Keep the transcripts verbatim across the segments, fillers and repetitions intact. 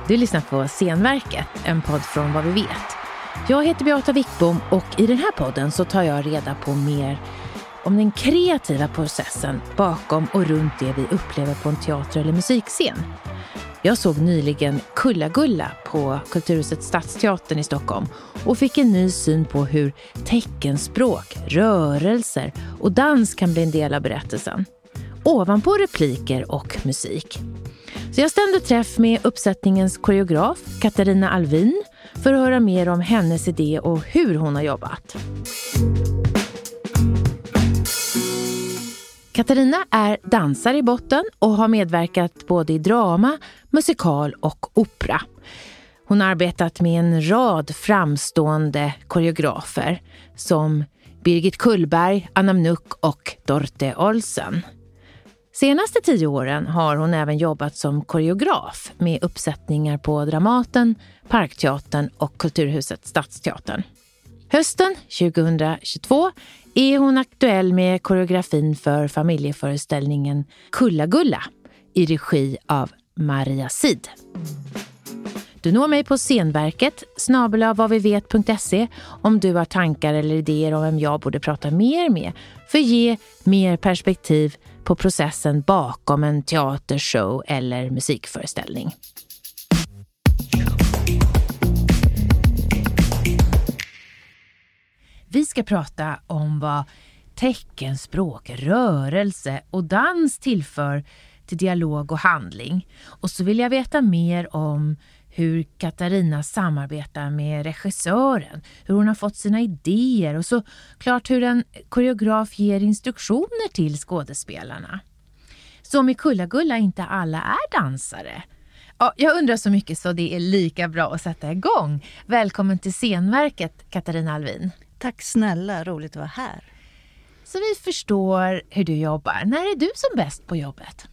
Du lyssnar på Scenverket, en podd från Vad vi vet. Jag heter Beata Wickbom och i den här podden så tar jag reda på mer om den kreativa processen bakom och runt det vi upplever på en teater- eller musikscen. Jag såg nyligen Kulla-Gulla på Kulturhuset Stadsteatern i Stockholm och fick en ny syn på hur teckenspråk, rörelser och dans kan bli en del av berättelsen. Ovanpå repliker och musik. Så jag stämde träff med uppsättningens koreograf Katarina Alvin för att höra mer om hennes idé och hur hon har jobbat. Katarina är dansare i botten och har medverkat både i drama, musikal och opera. Hon har arbetat med en rad framstående koreografer som Birgit Kullberg, Anna Mnuck och Dorte Olsen. Senaste tio åren har hon även jobbat som koreograf med uppsättningar på Dramaten, Parkteatern och Kulturhuset Stadsteatern. Hösten tjugohundratjugotvå är hon aktuell med koreografin för familjeföreställningen Kulla-Gulla i regi av Maria Sid. Du når mig på Scenverket snabel-a vad vi vet punkt se om du har tankar eller idéer om vem jag borde prata mer med för att ge mer perspektiv på processen bakom en teatershow eller musikföreställning. Vi ska prata om vad teckenspråk, rörelse och dans tillför till dialog och handling. Och så vill jag veta mer om hur Katarina samarbetar med regissören, hur hon har fått sina idéer och så klart hur en koreograf ger instruktioner till skådespelarna. Som i Kulla-Gulla inte alla är dansare. Ja, jag undrar så mycket så det är lika bra att sätta igång. Välkommen till Scenverket, Katarina Alvin. Tack snälla, roligt att vara här. Så vi förstår hur du jobbar. När är du som bäst på jobbet?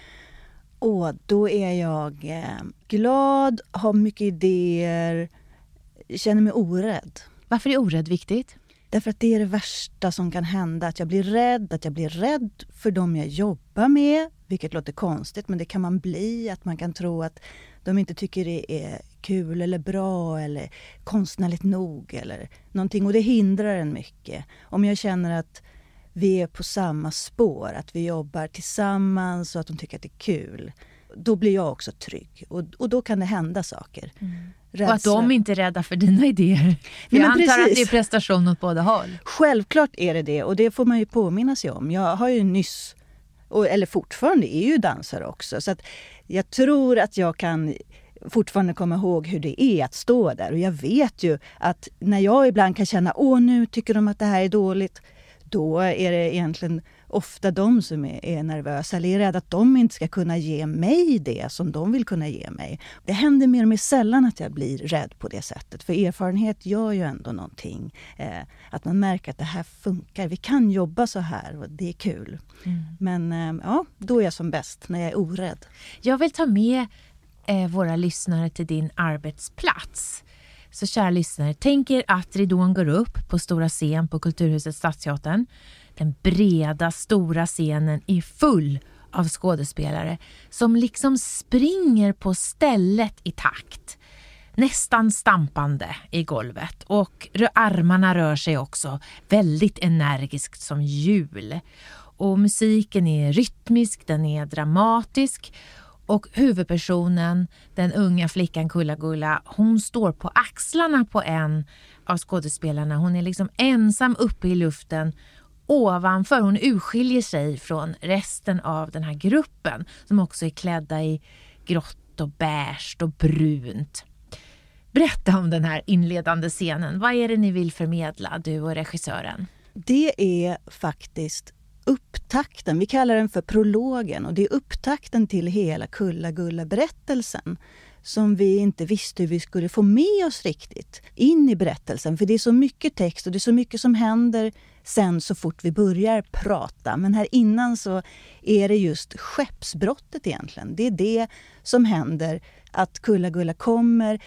Och då är jag eh, glad, har mycket idéer, känner mig orädd. Varför är orädd viktigt? Därför att det är det värsta som kan hända. Att jag blir rädd, att jag blir rädd för dem jag jobbar med. Vilket låter konstigt, men det kan man bli. Att man kan tro att de inte tycker det är kul eller bra eller konstnärligt nog eller någonting. Och det hindrar en mycket. Om jag känner att vi är på samma spår, att vi jobbar tillsammans och att de tycker att det är kul. Då blir jag också trygg. Och, och då kan det hända saker. Mm. Och att de inte är rädda för dina idéer. För jag antar precis. Att det är prestation åt båda håll. Självklart är det det. Och det får man ju påminna sig om. Jag har ju nyss, och, eller fortfarande är ju dansare också. Så att jag tror att jag kan fortfarande komma ihåg hur det är att stå där. Och jag vet ju att när jag ibland kan känna, åh nu tycker de att det här är dåligt. Då är det egentligen ofta de som är, är nervösa eller är rädda att de inte ska kunna ge mig det som de vill kunna ge mig. Det händer mer och mer sällan att jag blir rädd på det sättet. För erfarenhet gör ju ändå någonting. Eh, att man märker att det här funkar. Vi kan jobba så här och det är kul. Mm. Men eh, ja, då är jag som bäst när jag är orädd. Jag vill ta med eh, våra lyssnare till din arbetsplats. Så kära lyssnare, tänk er att ridån går upp på stora scen på Kulturhuset Stadsteatern. Den breda stora scenen är full av skådespelare som liksom springer på stället i takt. Nästan stampande i golvet och armarna rör sig också väldigt energiskt som hjul. Och musiken är rytmisk, den är dramatisk. Och huvudpersonen, den unga flickan Kulla-Gulla, hon står på axlarna på en av skådespelarna. Hon är liksom ensam uppe i luften ovanför. Hon urskiljer sig från resten av den här gruppen som också är klädda i grått och beige och brunt. Berätta om den här inledande scenen. Vad är det ni vill förmedla, du och regissören? Det är faktiskt upptakten, vi kallar den för prologen, och det är upptakten till hela Kulla-Gulla-berättelsen som vi inte visste hur vi skulle få med oss riktigt in i berättelsen. För det är så mycket text och det är så mycket som händer sen så fort vi börjar prata. Men här innan så är det just skeppsbrottet egentligen. Det är det som händer, att Kulla-Gulla kommer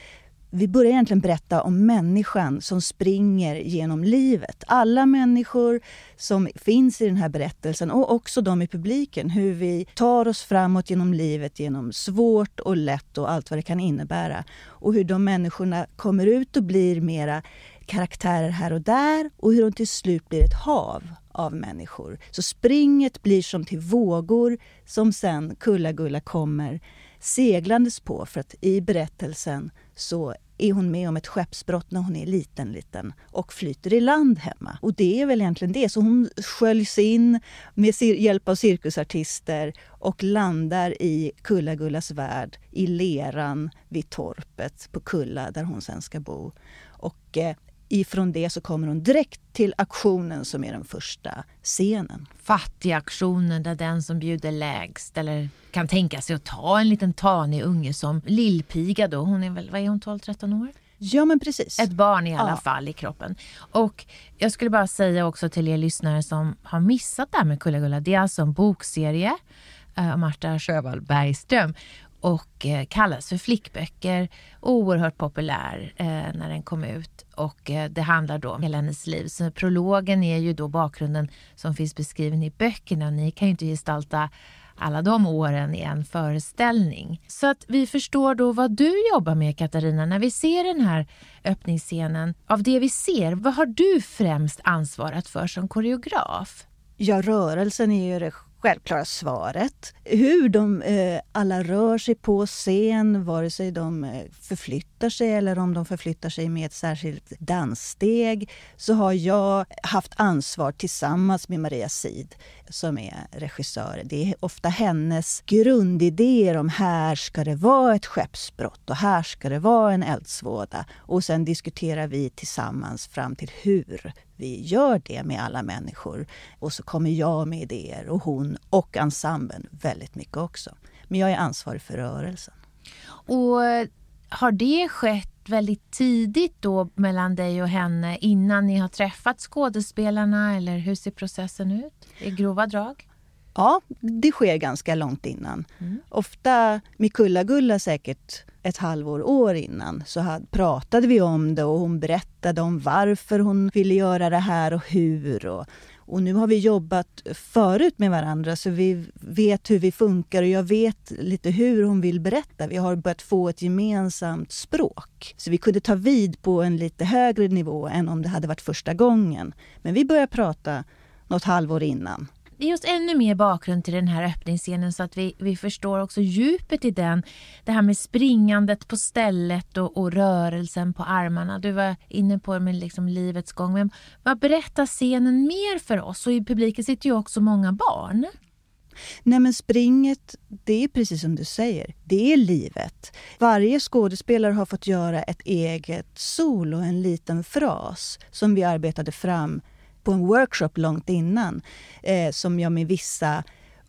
vi börjar egentligen berätta om människan som springer genom livet. Alla människor som finns i den här berättelsen och också de i publiken. Hur vi tar oss framåt genom livet genom svårt och lätt och allt vad det kan innebära. Och hur de människorna kommer ut och blir mera karaktärer här och där och hur de till slut blir ett hav av människor. Så springet blir som till vågor som sen Kulla-Gulla kommer seglandes på, för att i berättelsen så är hon med om ett skeppsbrott när hon är liten, liten och flyter i land hemma. Och det är väl egentligen det. Så hon sköljs in med hjälp av cirkusartister och landar i Kulla-Gullas värld i leran vid torpet på Kulla där hon sen ska bo. Och eh, ifrån det så kommer hon direkt till aktionen som är den första scenen. Fattigaktionen där den som bjuder lägst eller kan tänka sig att ta en liten tanig unge som lillpiga då. Hon är väl, vad är hon, tolv tretton år? Ja, men precis. Ett barn i alla ja. fall i kroppen. Och jag skulle bara säga också till er lyssnare som har missat det här med Kulla-Gulla. Det är alltså en bokserie av uh, Marta Sjöwall Bergström. Och eh, kallas för flickböcker. Oerhört populär eh, när den kom ut. Och eh, det handlar då om hela hennes liv. Så prologen är ju då bakgrunden som finns beskriven i böckerna. Ni kan ju inte gestalta alla de åren i en föreställning. Så att vi förstår då vad du jobbar med, Katarina. När vi ser den här öppningsscenen. Av det vi ser, vad har du främst ansvarat för som koreograf? Ja, rörelsen är ju det självklara svaret. Hur de eh, alla rör sig på scen, vare sig de eh, förflyttar sig eller om de förflyttar sig med ett särskilt danssteg, så har jag haft ansvar tillsammans med Maria Sid som är regissör. Det är ofta hennes grundidéer om här ska det vara ett skeppsbrott och här ska det vara en eldsvåda. Och sen diskuterar vi tillsammans fram till hur vi gör det med alla människor. Och så kommer jag med idéer och hon och ensemblen väldigt mycket också. Men jag är ansvarig för rörelsen. Och har det skett väldigt tidigt då mellan dig och henne innan ni har träffat skådespelarna, eller hur ser processen ut i grova drag? Ja, det sker ganska långt innan. Mm. Ofta med Kulla-Gulla säkert ett halvår år innan så hade, pratade vi om det och hon berättade om varför hon ville göra det här och hur. Och, och nu har vi jobbat förut med varandra så vi vet hur vi funkar och jag vet lite hur hon vill berätta. Vi har börjat få ett gemensamt språk. Så vi kunde ta vid på en lite högre nivå än om det hade varit första gången. Men vi började prata något halvår innan. Det är just ännu mer bakgrund till den här öppningsscenen så att vi, vi förstår också djupet i den. Det här med springandet på stället och, och rörelsen på armarna. Du var inne på med liksom livets gång. Men vad berättar scenen mer för oss? Och i publiken sitter ju också många barn. Nej, men springet, det är precis som du säger. Det är livet. Varje skådespelare har fått göra ett eget solo, en liten fras som vi arbetade fram på en workshop långt innan, eh, som jag med vissa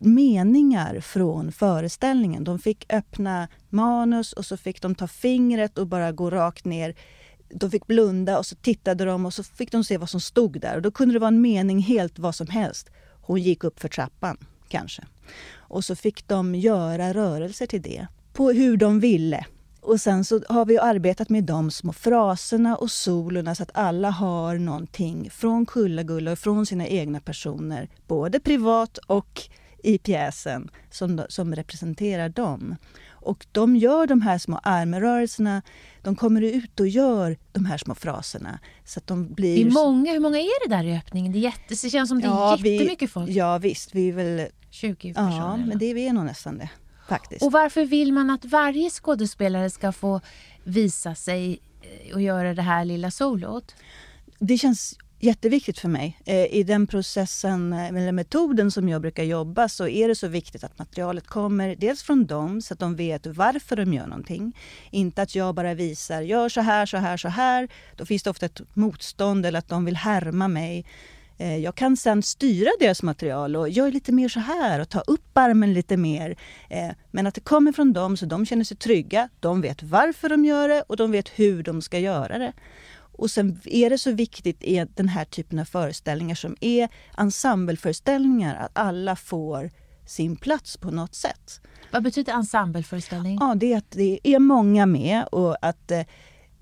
meningar från föreställningen. De fick öppna manus och så fick de ta fingret och bara gå rakt ner. De fick blunda och så tittade de och så fick de se vad som stod där. Och då kunde det vara en mening helt vad som helst. Hon gick upp för trappan, kanske. Och så fick de göra rörelser till det, på hur de ville. Och sen så har vi arbetat med de små fraserna och solorna så att alla har någonting från Kulla-Gulla och från sina egna personer, både privat och i pjäsen, som, som representerar dem. Och de gör de här små armrörelserna, de kommer ut och gör de här små fraserna. Så att de blir... Det är många, hur många är det där i öppningen? Det, är jätte, det känns som det är ja, jättemycket vi, folk. Ja visst, vi är väl... tjugo personer. Ja, men det, vi är nog nästan det. Faktiskt. Och varför vill man att varje skådespelare ska få visa sig och göra det här lilla solot? Det känns jätteviktigt för mig. I den processen, eller metoden som jag brukar jobba, så är det så viktigt att materialet kommer dels från dem så att de vet varför de gör någonting. Inte att jag bara visar, gör så här, så här, så här. Då finns det ofta ett motstånd eller att de vill härma mig. Jag kan sen styra deras material och gör lite mer så här och ta upp armen lite mer. Men att det kommer från dem så de känner sig trygga. De vet varför de gör det och de vet hur de ska göra det. Och sen är det så viktigt i den här typen av föreställningar som är ensembleföreställningar att alla får sin plats på något sätt. Vad betyder ensembleföreställning? Ja, det är att det är många med och att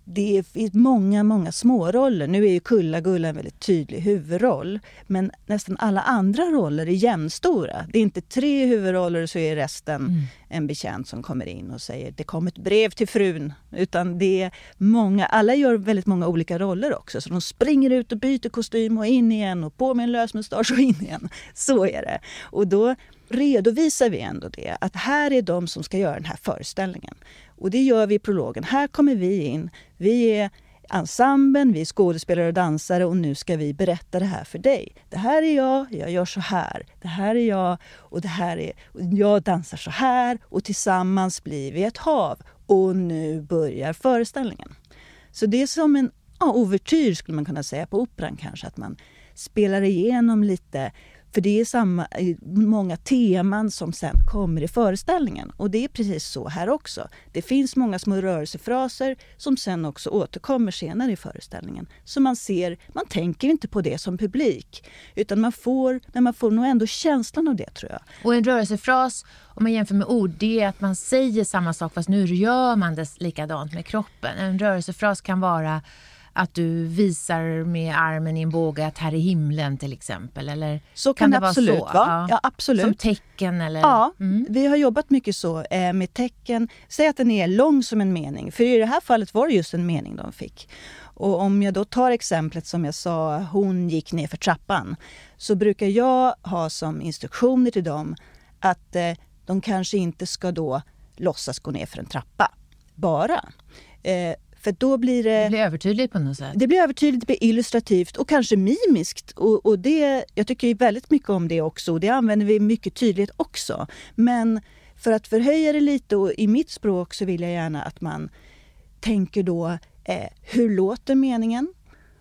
det finns många, många små roller. Nu är ju Kulla-Gulla en väldigt tydlig huvudroll. Men nästan alla andra roller är jämnstora. Det är inte tre huvudroller så är resten mm. en betjänt som kommer in och säger det kom ett brev till frun. Utan det är många, alla gör väldigt många olika roller också. Så de springer ut och byter kostym och in igen och på med en lösmustasch och in igen. Så är det. Och då redovisar vi ändå det. Att här är de som ska göra den här föreställningen. Och det gör vi i prologen. Här kommer vi in. Vi är ensemblen, vi är skådespelare och dansare och nu ska vi berätta det här för dig. Det här är jag, jag gör så här. Det här är jag och det här är jag dansar så här och tillsammans blir vi ett hav. Och nu börjar föreställningen. Så det är som en ja, ouvertyr skulle man kunna säga på operan kanske. Att man spelar igenom lite. För det är samma, många teman som sen kommer i föreställningen. Och det är precis så här också. Det finns många små rörelsefraser som sen också återkommer senare i föreställningen. Så man ser, man tänker inte på det som publik. Utan man får, men man får nog ändå känslan av det tror jag. Och en rörelsefras, om man jämför med ord, det är att man säger samma sak fast nu gör man det likadant med kroppen. En rörelsefras kan vara att du visar med armen i en båge att här är himlen till exempel. Eller så kan, kan det, det absolut vara. Va? Ja. Ja, absolut. Som tecken eller... Ja, mm. vi har jobbat mycket så eh, med tecken. Säg att den är lång som en mening. För i det här fallet var det just en mening de fick. Och om jag då tar exemplet som jag sa, hon gick ner för trappan. Så brukar jag ha som instruktioner till dem att eh, de kanske inte ska då låtsas gå ner för en trappa. Bara. Eh, För då blir det... Det blir övertydligt på något sätt. Det blir övertydligt, det blir illustrativt och kanske mimiskt. Och, och det, jag tycker väldigt mycket om det också. Och det använder vi mycket tydligt också. Men för att förhöja det lite och i mitt språk så vill jag gärna att man tänker då, eh, hur låter meningen?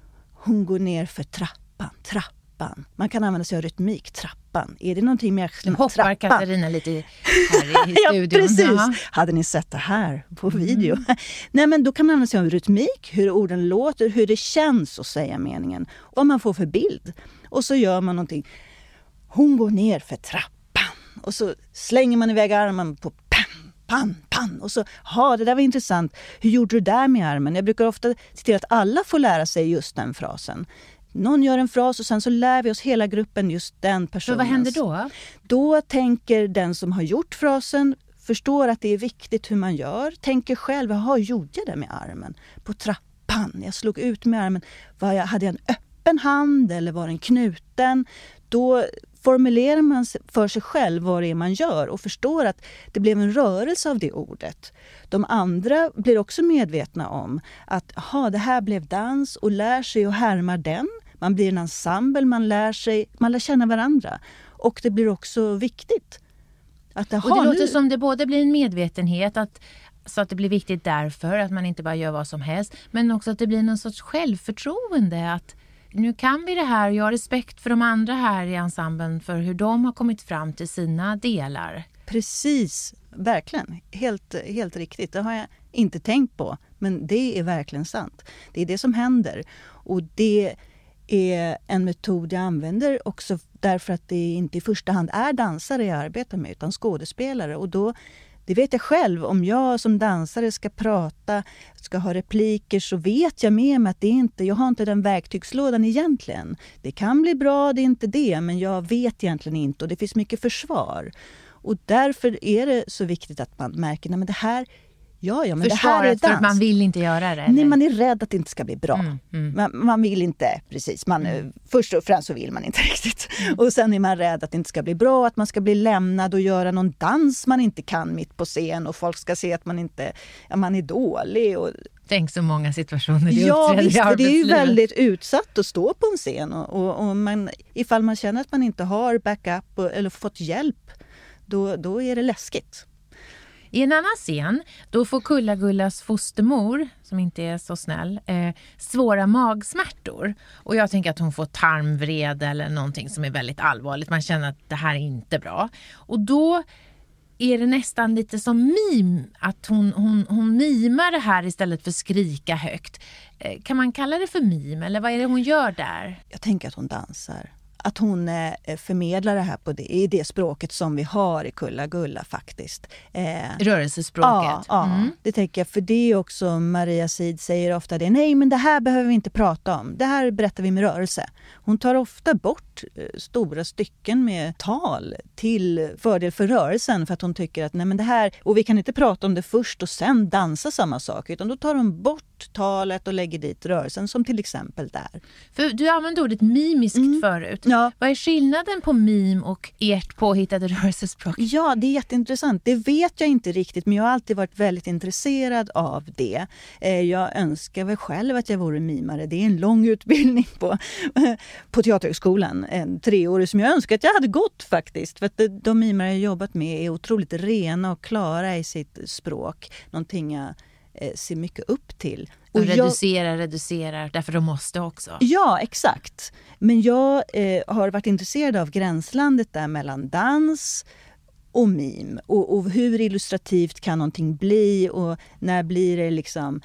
Hon går ner för trappan, trappan. Man kan använda sig av rytmik, trappan. Är det någonting med axlarna? Hoppar trappan. Katarina lite här i studion. Ja, precis. Jaha. Hade ni sett det här på video? Mm. Nej, men då kan man använda sig av rytmik, hur orden låter, hur det känns att säga meningen. Och vad man får för bild. Och så gör man någonting. Hon går ner för trappan. Och så slänger man iväg armen på pan, pan, pan. Och så, ja, det där var intressant. Hur gjorde du där med armen? Jag brukar ofta se till att alla får lära sig just den frasen. Någon gör en fras och sen så lär vi oss hela gruppen just den personen. Vad händer då? Då tänker den som har gjort frasen, förstår att det är viktigt hur man gör. Tänker själv, jaha, gjorde jag det med armen? På trappan, jag slog ut med armen. Var jag, hade jag en öppen hand eller var den knuten? Då formulerar man för sig själv vad det är man gör och förstår att det blev en rörelse av det ordet. De andra blir också medvetna om att aha, det här blev dans och lär sig och härmar den. Man blir en ensemble, man lär sig, man lär känna varandra. Och det blir också viktigt. Att, aha, och det låter nu... som det både blir en medvetenhet att, så att det blir viktigt därför att man inte bara gör vad som helst. Men också att det blir någon sorts självförtroende att nu kan vi det här och jag har respekt för de andra här i ensemblen för hur de har kommit fram till sina delar. Precis, verkligen. Helt, helt riktigt. Det har jag inte tänkt på, men det är verkligen sant. Det är det som händer och det är en metod jag använder också därför att det inte i första hand är dansare jag arbetar med utan skådespelare och då det vet jag själv, om jag som dansare ska prata, ska ha repliker så vet jag med mig att det inte, jag har inte den verktygslådan egentligen. Det kan bli bra, det är inte det, men jag vet egentligen inte och det finns mycket försvar. Och därför är det så viktigt att man märker, nej men det här, ja, ja men Försvaret det här är dans. För att man vill inte göra det? Eller? Nej, man är rädd att det inte ska bli bra. Mm, mm. Man, man vill inte, precis. Man, mm. Först och främst så vill man inte riktigt. Mm. Och sen är man rädd att det inte ska bli bra, att man ska bli lämnad och göra någon dans man inte kan mitt på scen och folk ska se att man inte, ja, man är dålig. Och... Tänk så många situationer det ja, uppträder visst, i arbetslivet. Det är ju väldigt utsatt att stå på en scen och, och, och man, ifall man känner att man inte har backup och, eller fått hjälp, då, då är det läskigt. I en annan scen, då får Kulla-Gullas fostermor, som inte är så snäll, eh, svåra magsmärtor. Och jag tänker att hon får tarmvrede eller någonting som är väldigt allvarligt. Man känner att det här är inte bra. Och då är det nästan lite som mim, att hon, hon, hon mimar det här istället för skrika högt. Eh, kan man kalla det för mim eller vad är det hon gör där? Jag tänker att hon dansar. att hon eh, förmedlar det här på det, i det språket som vi har i Kulla-Gulla faktiskt. Eh, Rörelsespråket. Ja, ja mm. det tänker jag. För det är också, Maria Sid säger ofta det. Nej, men det här behöver vi inte prata om. Det här berättar vi med rörelse. Hon tar ofta bort eh, stora stycken med tal till fördel för rörelsen. För att hon tycker att nej men det här, och vi kan inte prata om det först och sen dansa samma sak. Utan då tar hon bort talet och lägger dit rörelsen, som till exempel där. För du använde ordet mimiskt mm. förut. Ja. Vad är skillnaden på mim och ert påhittade rörelsespråk? Ja, det är jätteintressant. Det vet jag inte riktigt, men jag har alltid varit väldigt intresserad av det. Jag önskar väl själv att jag vore mimare. Det är en lång utbildning på, på Teaterhögskolan. En treårig som jag önskar att jag hade gått faktiskt. För att de mimare jag jobbat med är otroligt rena och klara i sitt språk. Någonting jag ser mycket upp till. Och reducerar, jag, reducerar, därför de måste också. Ja, exakt. Men jag eh, har varit intresserad av gränslandet där mellan dans och mim. Och, och hur illustrativt kan någonting bli, och när blir det liksom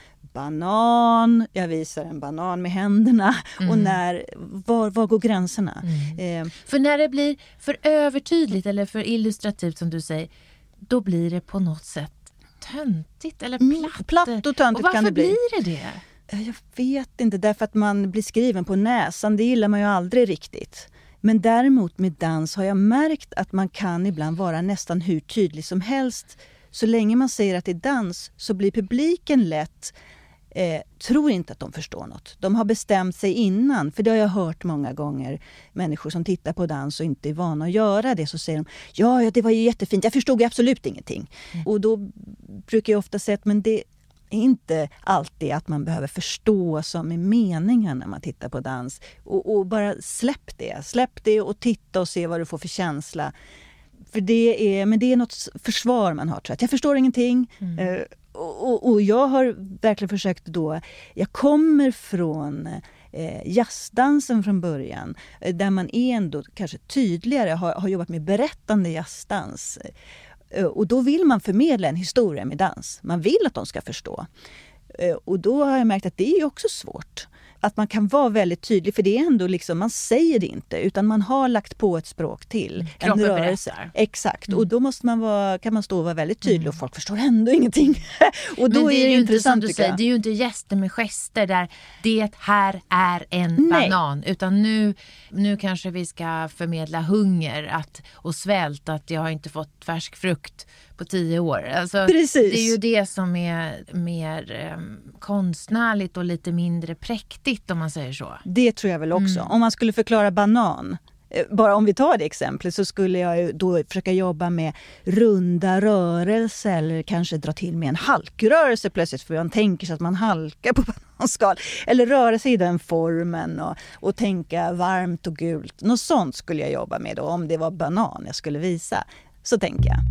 banan, jag visar en banan med händerna, mm. och när, var, var går gränserna? Mm. Eh, för när det blir för övertydligt eller för illustrativt som du säger, då blir det på något sätt töntigt eller platt. Mm, platt och töntigt kan det bli. Och varför blir det det? Jag vet inte, därför att man blir skriven på näsan, det gillar man ju aldrig riktigt. Men däremot med dans har jag märkt att man kan ibland vara nästan hur tydlig som helst. Så länge man säger att det är dans så blir publiken lätt, eh, tror inte att de förstår något. De har bestämt sig innan, för det har jag hört många gånger. Människor som tittar på dans och inte är vana att göra det, så säger de, ja, ja det var ju jättefint, jag förstod ju absolut ingenting. Mm. Och då brukar jag ofta säga att men det är inte alltid att man behöver förstå som är meningen när man tittar på dans. Och, och bara släpp det, släpp det och titta och se vad du får för känsla. För det är, men det är något försvar man har, tror jag. Jag förstår ingenting. Mm. Uh, och, och, och jag har verkligen försökt då, jag kommer från eh, jazzdansen från början, där man är ändå kanske tydligare, har, har jobbat med berättande jazzdans. Och då vill man förmedla en historia med dans. Man vill att de ska förstå. Och då har jag märkt att det är också svårt. Att man kan vara väldigt tydlig, för det är ändå liksom, man säger det inte, utan man har lagt på ett språk till. Kroppen en rörelse. Berättar. Exakt, mm. och då måste man vara, kan man stå och vara väldigt tydlig mm. och folk förstår ändå ingenting. Och då men det är, är det ju intressant, inte, som du säger, det är ju inte gester med gester där det här är en Nej. banan, utan nu, nu kanske vi ska förmedla hunger att, och svält, att jag har inte fått färsk frukt på tio år. Alltså, Precis. Det är ju det som är mer um, konstnärligt och lite mindre präktigt, om man säger så. Det tror jag väl också. Mm. Om man skulle förklara banan, bara om vi tar det exemplet, så skulle jag då försöka jobba med runda rörelser eller kanske dra till med en halkrörelse plötsligt, för man tänker sig att man halkar på bananskal, eller röra sig i den formen och, och tänka varmt och gult. Något sånt skulle jag jobba med då, om det var banan jag skulle visa. Så tänker jag.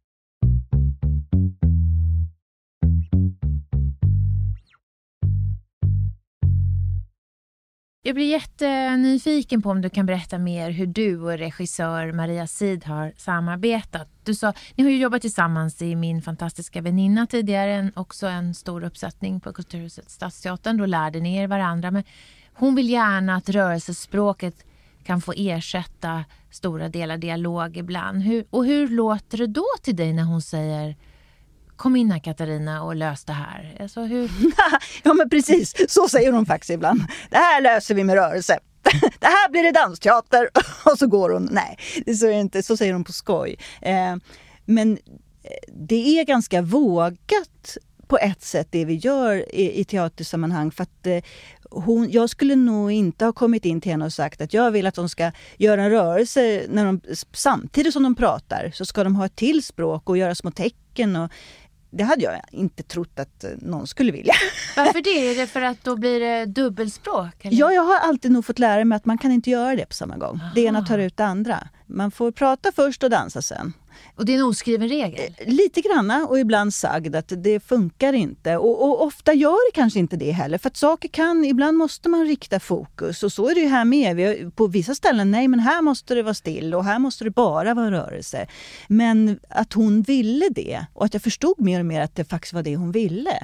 Jag blir jättenyfiken på om du kan berätta mer hur du och regissör Maria Sid har samarbetat. Du sa, ni har ju jobbat tillsammans i Min fantastiska väninna tidigare, en, också en stor uppsättning på Kulturhuset Stadsteatern. Då lärde ni er varandra, men hon vill gärna att rörelsespråket kan få ersätta stora delar dialog ibland. Hur, och hur låter det då till dig när hon säger: kom in här Katarina och lös det här? Alltså, hur... Ja men precis, så säger hon faktiskt ibland. Det här löser vi med rörelse. Det här blir det dansteater. Och så går hon, nej, så, är det inte, så säger hon på skoj. Eh, men det är ganska vågat på ett sätt det vi gör i, i teatersammanhang. För att eh, hon, jag skulle nog inte ha kommit in till henne och sagt att jag vill att de ska göra en rörelse när de, samtidigt som de pratar. Så ska de ha ett till språk och göra små tecken och det hade jag inte trott att någon skulle vilja. Varför det? Är det för att då blir det dubbelspråk? Eller? Ja, jag har alltid nog fått lära mig att man kan inte göra det på samma gång. Aha. Det ena tar ut det andra. Man får prata först och dansa sen. Och det är en oskriven regel? Lite granna och ibland sagd att det funkar inte. Och, och ofta gör det kanske inte det heller. För att saker kan, ibland måste man rikta fokus. Och så är det ju här med. Vi har, på vissa ställen, nej men här måste det vara still och här måste det bara vara rörelse. Men att hon ville det och att jag förstod mer och mer att det faktiskt var det hon ville.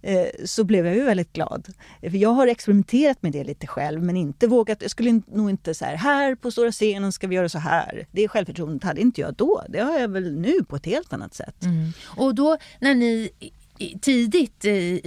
Så blev jag ju väldigt glad. För jag har experimenterat med det lite själv men inte vågat, jag skulle nog inte så här, här på stora scenen ska vi göra så här. Det självförtroendet hade inte jag då. Det har jag väl nu på ett helt annat sätt. Mm. Och då när ni tidigt i,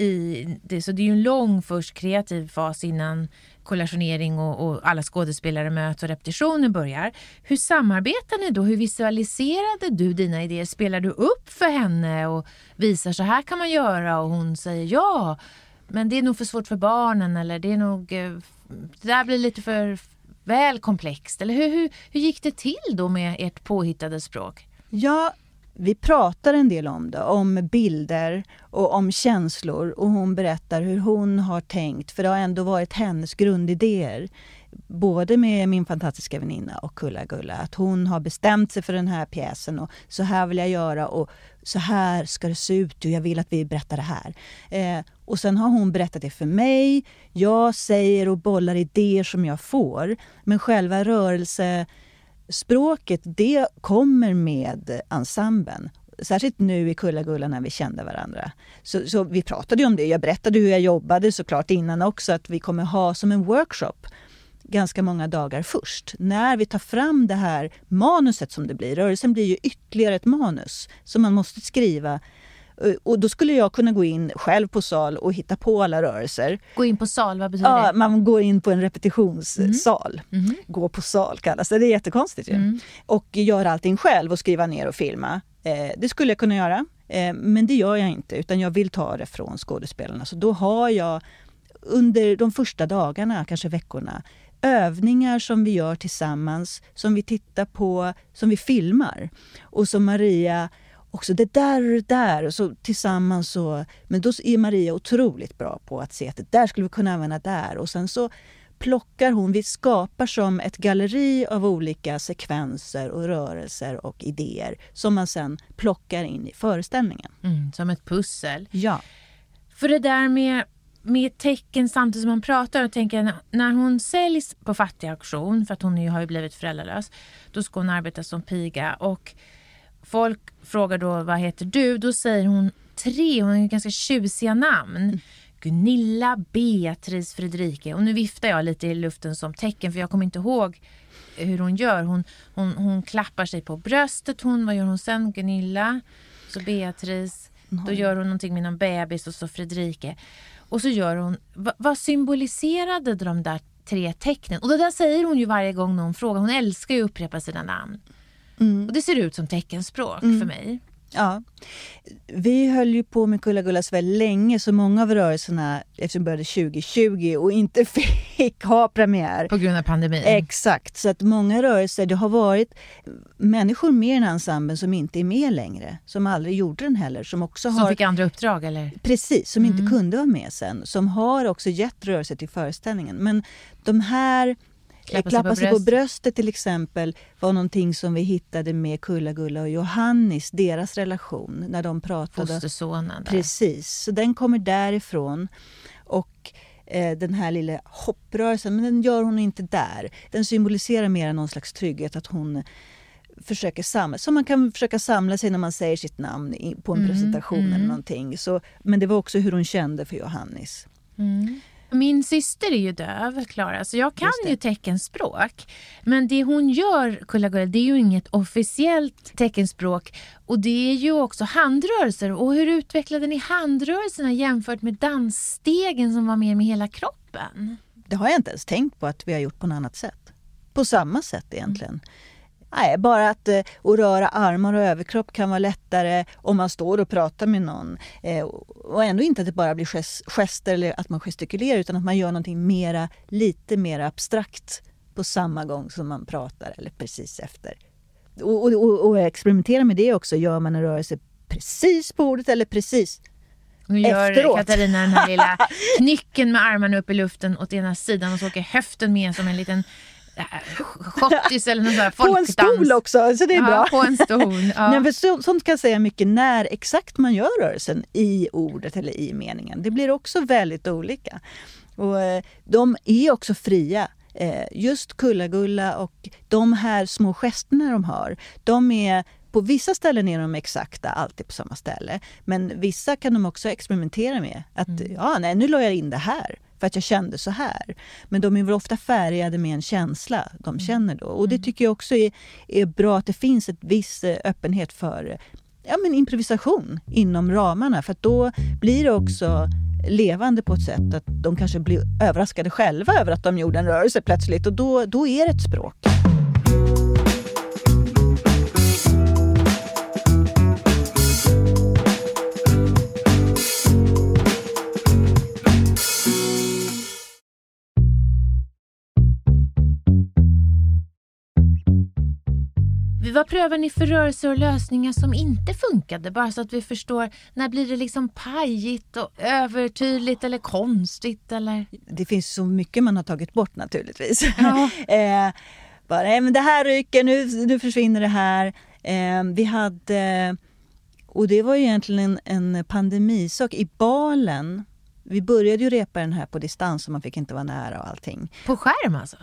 i det, så det är ju en lång först kreativ fas innan kollationering och, och alla skådespelare möts och repetitioner börjar. Hur samarbetar ni då? Hur visualiserade du dina idéer? Spelar du upp för henne och visar så här kan man göra och hon säger ja, men det är nog för svårt för barnen eller det är nog, det där blir lite för väl komplext. Eller hur, hur, hur gick det till då med ert påhittade språk? Ja, vi pratar en del om det, om bilder och om känslor och hon berättar hur hon har tänkt, för det har ändå varit hennes grundidéer. Både med min fantastiska väninna och Kulla-Gulla, att hon har bestämt sig för den här pjäsen och så här vill jag göra och så här ska det se ut och jag vill att vi berättar det här. Eh, och sen har hon berättat det för mig, jag säger och bollar idéer som jag får, men själva rörelse språket, det kommer med ensemblen. Särskilt nu i Kulla-Gulla när vi kände varandra. Så, så vi pratade ju om det. Jag berättade hur jag jobbade såklart innan också. Att vi kommer ha som en workshop ganska många dagar först. När vi tar fram det här manuset som det blir. Rörelsen blir ju ytterligare ett manus som man måste skriva. Och då skulle jag kunna gå in själv på sal och hitta på alla rörelser. Gå in på sal, vad betyder ja, det? Man går in på en repetitionssal. Mm. Mm. Gå på sal kallas det. Det är jättekonstigt ju. Mm. Och göra allting själv och skriva ner och filma. Eh, det skulle jag kunna göra. Eh, men det gör jag inte. Utan jag vill ta det från skådespelarna. Så då har jag under de första dagarna, kanske veckorna, övningar som vi gör tillsammans. Som vi tittar på, som vi filmar. Och som Maria... också det där och det där och så tillsammans så, men då är Maria otroligt bra på att se att det där skulle vi kunna använda där och sen så plockar hon, vi skapar som ett galleri av olika sekvenser och rörelser och idéer som man sen plockar in i föreställningen. Mm, som ett pussel. Ja. För det där med, med tecken samtidigt som man pratar och tänker när hon säljs på fattigauktion, för att hon ju har ju blivit föräldralös, då ska hon arbeta som piga och folk frågar då, vad heter du? Då säger hon tre, hon har ganska tjusiga namn. Mm. Gunilla, Beatrice, Fredrike. Och nu viftar jag lite i luften som tecken, för jag kommer inte ihåg hur hon gör. Hon, hon, hon klappar sig på bröstet. Hon, vad gör hon sen? Gunilla, så Beatrice. Mm. Då gör hon någonting med någon bebis och så Fredrike. Och så gör hon, vad, vad symboliserade de där tre tecknen? Och det där säger hon ju varje gång någon frågar. Hon älskar ju att upprepa sina namn. Mm. Och det ser ut som teckenspråk mm. för mig. Ja, vi höll ju på med Kulla-Gulla så väldigt länge så många av rörelserna eftersom började tjugo tjugo och inte fick ha premiär. På grund av pandemin. Exakt, så att många rörelser, det har varit människor med i den ensemblen som inte är med längre. Som aldrig gjorde den heller. Som också som har, fick andra uppdrag eller? Precis, som mm. inte kunde vara med sen. Som har också gett rörelser till föreställningen. Men de här... Klappa, Klappa sig, på, sig bröst. på bröstet till exempel var någonting som vi hittade med Kulla-Gulla och Johannes, deras relation när de pratade. Fostersonen där. Precis, så den kommer därifrån och eh, den här lilla hopprörelsen, men den gör hon inte där. Den symboliserar mer någon slags trygghet att hon försöker samla, så man kan försöka samla sig när man säger sitt namn i, på en mm, presentation mm. eller någonting. Så, men det var också hur hon kände för Johannes. Mm. Min syster är ju döv, Klara, så jag kan ju teckenspråk. Men det hon gör, Kulla-Gulla, det är ju inget officiellt teckenspråk. Och det är ju också handrörelser. Och hur utvecklade ni handrörelserna jämfört med dansstegen som var mer med hela kroppen? Det har jag inte ens tänkt på att vi har gjort på något annat sätt. På samma sätt egentligen. Mm. Nej, bara att, eh, att röra armar och överkropp kan vara lättare om man står och pratar med någon. Eh, och ändå inte att det bara blir gest- gester eller att man gestikulerar utan att man gör någonting mera, lite mer abstrakt på samma gång som man pratar eller precis efter. Och, och, och, och experimentera med det också. Gör man en rörelse precis på ordet eller precis nu gör efteråt. Katarina den här lilla knycken med armarna upp i luften åt ena sidan och så åker höften med som en liten schottis eller någon sån här folkdans. På en stol också, så det är ja, bra. På en stol, ja. Nej, men så, sånt kan jag säga mycket när exakt man gör rörelsen i ordet eller i meningen. Det blir också väldigt olika. Och eh, de är också fria. Eh, just Kulla-Gulla och de här små gesterna de har, de är på vissa ställen är de exakta, alltid på samma ställe. Men vissa kan de också experimentera med. Att mm. ja, nej, nu la jag in det här för att jag kände så här. Men de är väl ofta färgade med en känsla de mm. känner då. Och det tycker jag också är, är bra att det finns ett viss öppenhet för ja, men improvisation inom ramarna. För att då blir det också levande på ett sätt att de kanske blir överraskade själva över att de gjorde en rörelse plötsligt. Och då, då är det ett språk. Vad prövar ni för rörelser och lösningar som inte funkade? Bara så att vi förstår, när blir det liksom pajigt och övertydligt eller konstigt? Eller? Det finns så mycket man har tagit bort naturligtvis. Ja. eh, bara, nej, men det här ryker, nu, nu försvinner det här. Eh, vi hade, och det var ju egentligen en, en pandemisak i balen. Vi började ju repa den här på distans och man fick inte vara nära och allting. På skärm alltså?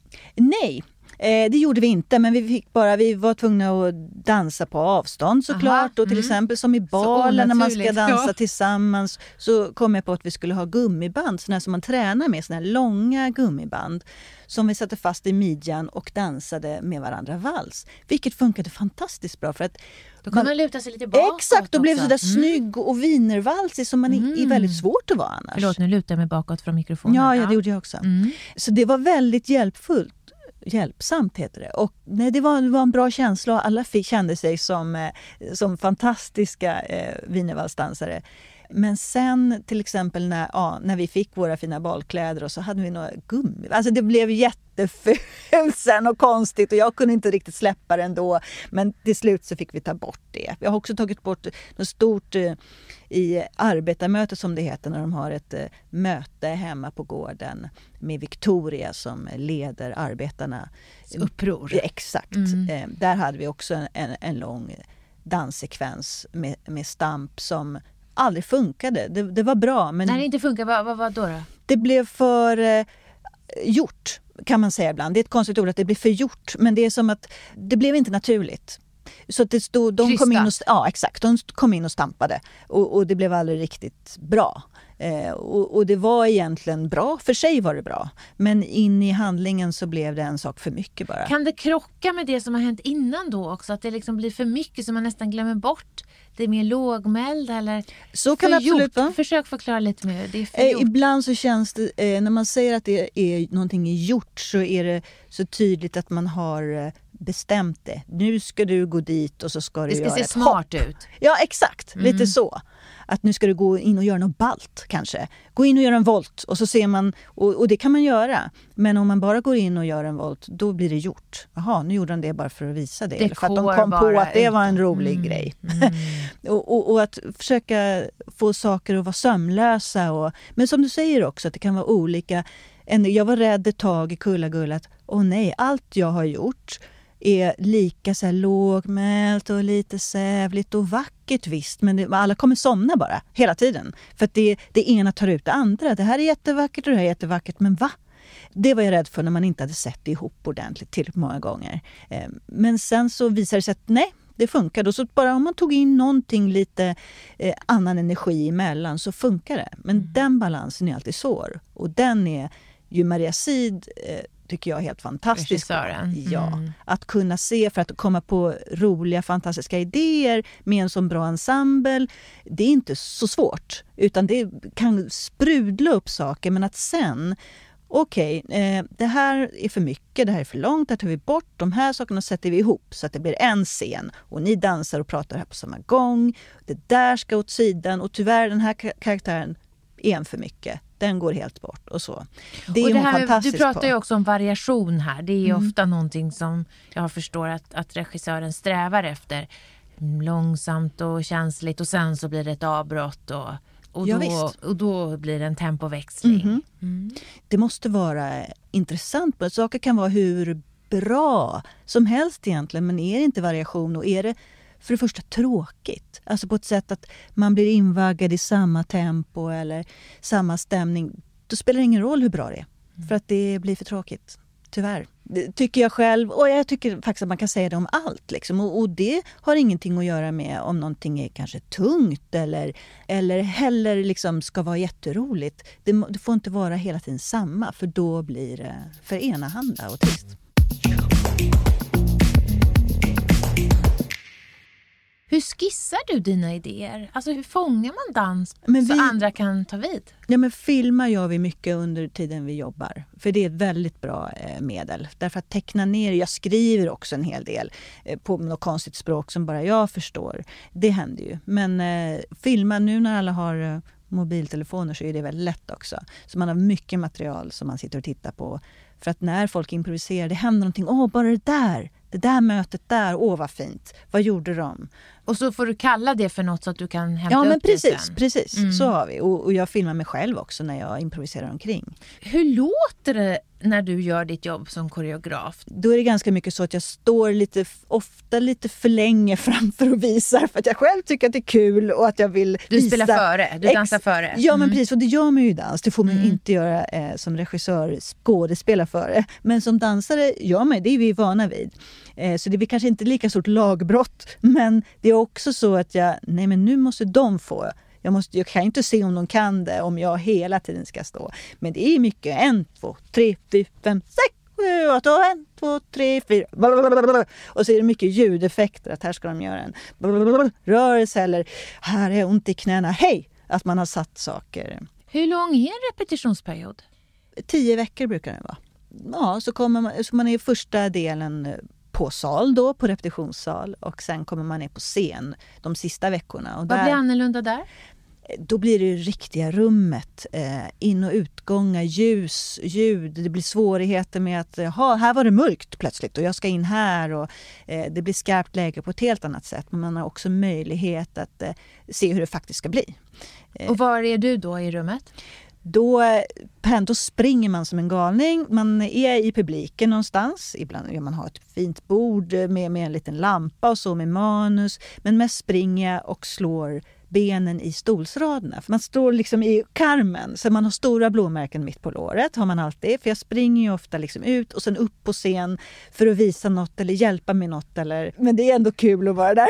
Nej. Eh, det gjorde vi inte, men vi fick bara, vi var tvungna att dansa på avstånd såklart. Aha, och till mm. exempel som i balen när man ska dansa ja. tillsammans så kom jag på att vi skulle ha gummiband, sådana som man tränar med, sådana här långa gummiband som vi satte fast i midjan och dansade med varandra vals. Vilket funkade fantastiskt bra för att då kan man luta sig lite bakåt. Exakt, då blev det sådär mm. snygg och wienervalsig som man mm. är väldigt svårt att vara annars. Förlåt, nu lutar jag mig bakåt från mikrofonen. Ja, ja det gjorde jag också. Mm. Så det var väldigt hjälpfullt. Hjälpsamt heter det. Och nej, det, var, det var en bra känsla och alla fick, kände sig som, eh, som fantastiska eh, wienervalsdansare. Men sen till exempel när, ja, när vi fick våra fina balkläder och så hade vi några gummi. Alltså det blev jättefult sen och konstigt och jag kunde inte riktigt släppa det ändå. Men till slut så fick vi ta bort det. Vi har också tagit bort något stort eh, i arbetarmöte som det heter när de har ett eh, möte hemma på gården med Victoria som leder arbetarna. Uppror. Eh, exakt. Mm. Eh, där hade vi också en, en, en lång danssekvens med, med stamp som aldrig funkade. Det, det var bra. Men när det inte funkar, vad, vad, vad då, då? Det blev för eh, gjort, kan man säga ibland. Det är ett konstigt ord att det blir för gjort. Men det är som att det blev inte naturligt. Så att det stod, de kom in och, ja, exakt, de kom in och stampade. Och, och det blev aldrig riktigt bra. Eh, och, och det var egentligen bra. För sig var det bra. Men in i handlingen så blev det en sak för mycket bara. Kan det krocka med det som har hänt innan då också? Att det liksom blir för mycket så man nästan glömmer bort det är mer lågmäld eller så kan det absolut vara. Försök förklara lite mer. Det är för eh, ibland så känns det, eh, när man säger att det är någonting gjort så är det så tydligt att man har eh, bestämt det. Nu ska du gå dit och så ska du göra ett hopp. Det ska se smart ut. Ja, exakt. Mm. Lite så. Att nu ska du gå in och göra något balt kanske. Gå in och göra en volt och så ser man, och, och det kan man göra. Men om man bara går in och gör en volt, då blir det gjort. Jaha, nu gjorde de det bara för att visa det. Eller för att de kom på att det var en rolig mm. grej. Mm. och, och, och att försöka få saker att vara sömlösa. Och, men som du säger också, att det kan vara olika. Jag var rädd ett tag i Kulla-Gulla att, åh nej, allt jag har gjort är lika så här lågmält och lite sävligt och vackert visst. Men det, alla kommer somna bara hela tiden. För att det, det ena tar ut det andra. Det här är jättevackert och det här är jättevackert. Men va? Det var jag rädd för när man inte hade sett det ihop ordentligt tillräckligt många gånger. Men sen så visade det sig att nej, det funkade. Och så bara om man tog in någonting lite eh, annan energi emellan så funkar det. Men mm. den balansen är alltid svår. Och den är ju Maria Sid eh, tycker jag är helt fantastisk. Mm. Ja, att kunna se, för att komma på roliga, fantastiska idéer med en sån bra ensemble, det är inte så svårt. Utan det kan sprudla upp saker, men att sen, okej, okay, eh, det här är för mycket, det här är för långt, det tar vi bort, de här sakerna sätter vi ihop så att det blir en scen. Och ni dansar och pratar här på samma gång. Det där ska åt sidan och tyvärr den här karaktären är en för mycket. Den går helt bort och så. Det är och det här, fantastisk du pratar på. ju också om variation här. Det är ju mm. ofta någonting som jag förstår att, att regissören strävar efter. Långsamt och känsligt och sen så blir det ett avbrott och Och, ja, då, och då blir det en tempoväxling. Mm-hmm. Mm. Det måste vara intressant. Saker kan vara hur bra som helst egentligen, men är det inte variation och är det för det första tråkigt, alltså på ett sätt att man blir invaggad i samma tempo eller samma stämning, då spelar det ingen roll hur bra det är. Mm. För att det blir för tråkigt, tyvärr. Det tycker jag själv, och jag tycker faktiskt att man kan säga det om allt. Liksom. Och, och det har ingenting att göra med om någonting är kanske tungt eller, eller heller liksom ska vara jätteroligt. Det, det får inte vara hela tiden samma, för då blir det för enahanda och trist. Hur skissar du dina idéer? Alltså hur fångar man dans men så vi, andra kan ta vid? Ja, men filmar gör vi mycket under tiden vi jobbar. För det är ett väldigt bra eh, medel. Därför att teckna ner, jag skriver också en hel del eh, på något konstigt språk som bara jag förstår. Det händer ju. Men eh, filma nu när alla har eh, mobiltelefoner så är det väldigt lätt också. Så man har mycket material som man sitter och tittar på. För att när folk improviserar, det händer någonting. Åh, bara det där! Det där mötet där, åh vad fint. Vad gjorde de? Och så får du kalla det för något så att du kan hämta ja, men upp precis, det sen. Precis, mm. så har vi. Och, och jag filmar mig själv också när jag improviserar omkring. Hur låter det när du gör ditt jobb som koreograf? Då är det ganska mycket så att jag står lite, ofta lite för länge framför och visar. För att jag själv tycker att det är kul och att jag vill du visa. Du spelar före, du dansar Ex- före. Ja, mm. men precis. Och det gör man ju i dans. Det får man mm. inte göra eh, som regissör, skådespela före. Men som dansare gör man det, är vi vana vid. Eh, så det blir kanske inte lika stort lagbrott. Men det är också så att jag, nej men nu måste de få. Jag, måste, jag kan inte se om de kan det om jag hela tiden ska stå. Men det är mycket. En, två, tre, fyra, fem, sex, sju, åtta, en, två, tre, fyra. Blablabla. Och så är det mycket ljudeffekter. Att här ska de göra en blablabla, rörelse. Eller här är ont i knäna. Hej! Att man har satt saker. Hur lång är en repetitionsperiod? Tio veckor brukar det vara. Ja, så kommer man, så man är i första delen på sal då, på repetitionssal. Och sen kommer man ner på scen de sista veckorna. Och vad där, blir annorlunda där? Då blir det riktiga rummet, eh, in- och utgångar, ljus, ljud. Det blir svårigheter med att, jaha, här var det mörkt plötsligt och jag ska in här. Och, eh, det blir skarpt läge på ett helt annat sätt. Men man har också möjlighet att eh, se hur det faktiskt ska bli. Eh, och var är du då i rummet? Då, då springer man som en galning. Man är i publiken någonstans. Ibland ja, man har ett fint bord med, med en liten lampa och så med manus. Men mest springer jag och slår benen i stolsraderna. För man står liksom i karmen. Så man har stora blåmärken mitt på låret. Har man alltid. För jag springer ju ofta liksom ut och sen upp på scen för att visa något eller hjälpa med något. Eller... Men det är ändå kul att vara där.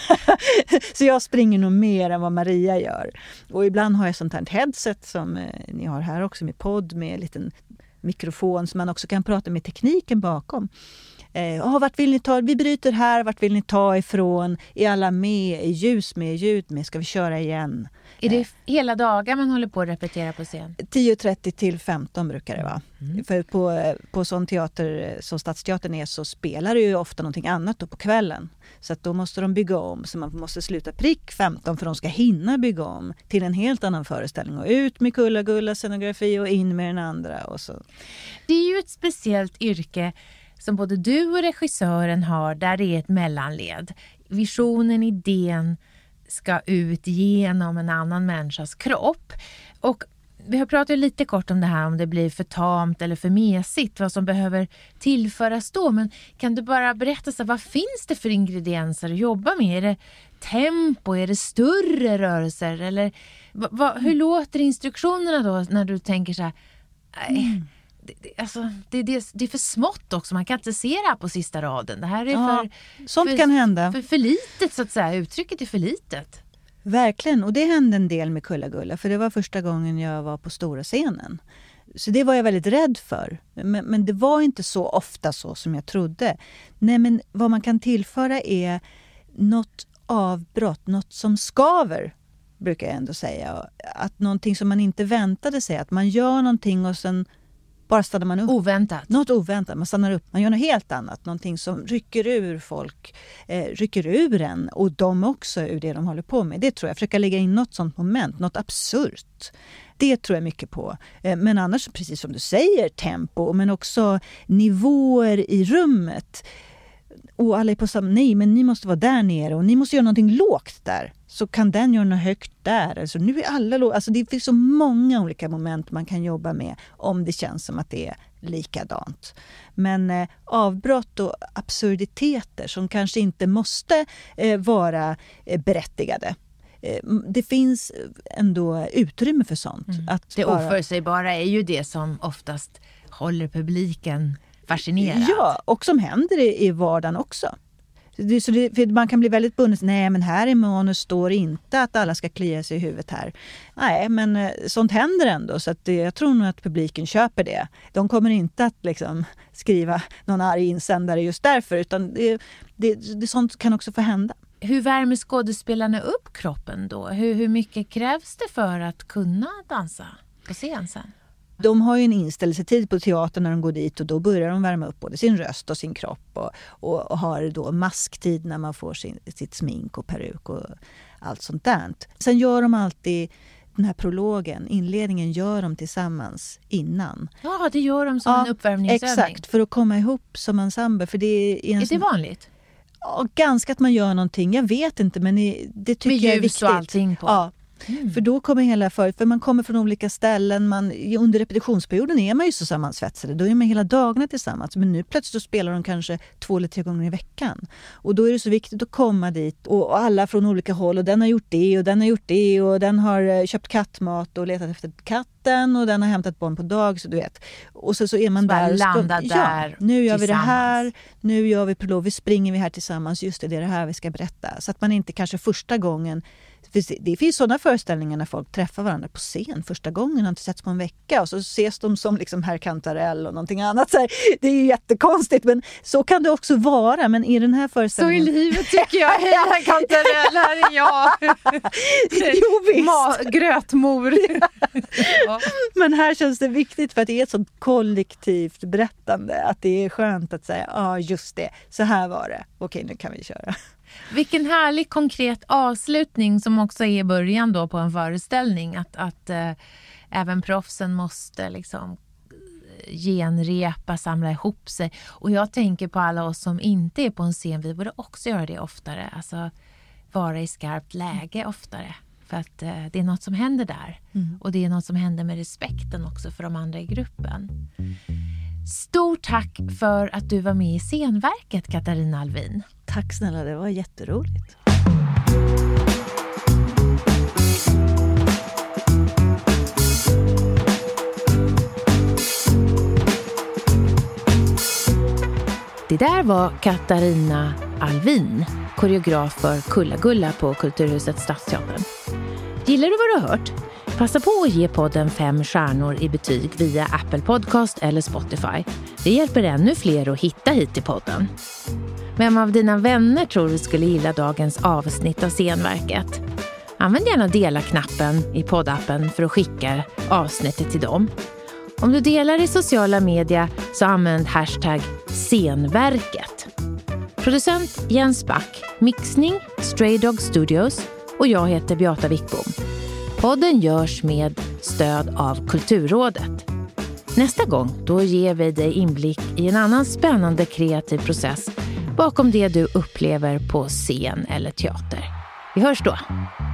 Så jag springer nog mer än vad Maria gör. Och ibland har jag sånt här headset som eh, ni har här också med podd med en liten mikrofon så man också kan prata med tekniken bakom. Eh, oh, vart vill ni ta? Vi bryter här, vart vill ni ta ifrån? Är alla med? Är ljus med? Ljud med? Ska vi köra igen? Är det hela dagar man håller på att repetera på scen? tio trettio till femton brukar det vara. Mm. För på, på sån teater som Stadsteatern är så spelar det ju ofta någonting annat då på kvällen. Så att då måste de bygga om. Så man måste sluta prick femton för de ska hinna bygga om till en helt annan föreställning. Och ut med Kulla-Gulla scenografi och in med den andra. Och så. Det är ju ett speciellt yrke som både du och regissören har där det är ett mellanled. Visionen, idén ska ut genom en annan människas kropp. Och vi har pratat lite kort om det här om det blir för tamt eller för mesigt, vad som behöver tillföras då. Men kan du bara berätta så, vad finns det för ingredienser att jobba med? Är det tempo? Är det större rörelser? Eller va, va, hur låter instruktionerna då när du tänker så här... Mm. Det, det, alltså, det, det, det är för smått också. Man kan inte se det här på sista raden. Det här är ja, för, sånt för, kan hända. För, för litet så att säga. Uttrycket är för litet. Verkligen. Och det hände en del med Kulla-Gulla. För det var första gången jag var på stora scenen. Så det var jag väldigt rädd för. Men, men det var inte så ofta så som jag trodde. Nej, men vad man kan tillföra är något avbrott. Något som skaver, brukar jag ändå säga. Att någonting som man inte väntade sig. Att man gör någonting och sen bara stannar man upp. Oväntat. Något oväntat. Man stannar upp. Man gör något helt annat. Någonting som rycker ur folk. Eh, rycker ur en. Och de också ur det de håller på med. Det tror jag. Försöka lägga in något sånt moment. Något absurt. Det tror jag mycket på. Eh, men annars, precis som du säger, tempo. Men också nivåer i rummet. och alla är på samma, nej men ni måste vara där nere och ni måste göra någonting lågt där. Så kan den göra något högt där. Alltså, nu är alla lågt. Alltså, det finns så många olika moment man kan jobba med om det känns som att det är likadant. Men eh, avbrott och absurditeter som kanske inte måste eh, vara eh, berättigade. Eh, det finns ändå utrymme för sånt. Mm. Att det bara... oförutsägbara är ju det som oftast håller publiken fascinerad. Ja, och som händer i, i vardagen också. Det, så det, för man kan bli väldigt bunden. Nej, men här i manus står inte att alla ska klia sig i huvudet här. Nej, men eh, sånt händer ändå. Så att det, jag tror nog att publiken köper det. De kommer inte att liksom, skriva någon arg insändare just därför. Utan det, det, det, sånt kan också få hända. Hur värmer skådespelarna upp kroppen då? Hur, hur mycket krävs det för att kunna dansa på scen sen? De har ju en inställelsetid på teatern när de går dit och då börjar de värma upp både sin röst och sin kropp och, och, och har då masktid när man får sin, sitt smink och peruk och allt sånt där. Sen gör de alltid den här prologen, inledningen gör de tillsammans innan. Ja, det gör de som ja, en uppvärmningsövning. Exakt, för att komma ihop som ensemble. För det är, en är det vanligt? Ja, ganska att man gör någonting, jag vet inte men det tycker med jag är viktigt. Med ljus och allting på. Ja. Mm. För då kommer hela för, för man kommer från olika ställen, man, under repetitionsperioden är man ju så sammansvetsade, då är man hela dagarna tillsammans, men nu plötsligt spelar de kanske två eller tre gånger i veckan och då är det så viktigt att komma dit och, och alla från olika håll och den har gjort det och den har gjort det och den har köpt kattmat och letat efter katten och den har hämtat barn på dag, så du vet, och så, så är man så där och landa ska, där ja, nu gör vi det här, nu gör vi prolog, vi springer vi här tillsammans, just det, det är det här vi ska berätta, så att man inte kanske första gången. Det finns sådana föreställningar när folk träffar varandra på scen första gången, har inte setts på en vecka och så ses de som liksom herr Kantarell och någonting annat. Så här, det är ju jättekonstigt, men så kan det också vara. Men i den här föreställningen... Så i livet tycker jag, hej herr Kantarell, här är jag. Jo, visst. Ma- grötmor. Ja. Men här känns det viktigt för att det är ett sånt kollektivt berättande, att det är skönt att säga, ja ah, just det, så här var det. Okej, nu kan vi köra. Vilken härlig konkret avslutning som också är början då på en föreställning. Att, att äh, även proffsen måste liksom genrepa, samla ihop sig. Och jag tänker på alla oss som inte är på en scen. Vi borde också göra det oftare. Alltså vara i skarpt läge oftare. För att äh, det är något som händer där. Mm. Och det är något som händer med respekten också för de andra i gruppen. Stort tack för att du var med i Scenverket, Katarina Alvin. Tack snälla, det var jätteroligt. Det där var Katarina Alvin, koreograf för Kulla-Gulla på Kulturhuset Stadsteatern. Gillar du vad du har hört? Passa på att ge podden fem stjärnor i betyg via Apple Podcast eller Spotify. Det hjälper ännu fler att hitta hit till podden. Vem av dina vänner tror du skulle gilla dagens avsnitt av Scenverket? Använd gärna dela-knappen i poddappen för att skicka avsnittet till dem. Om du delar i sociala medier så använd hashtag Scenverket. Producent Jens Back, mixning Stray Dog Studios och jag heter Beata Wickbom. Podden görs med stöd av Kulturrådet. Nästa gång då ger vi dig inblick i en annan spännande kreativ process bakom det du upplever på scen eller teater. Vi hörs då!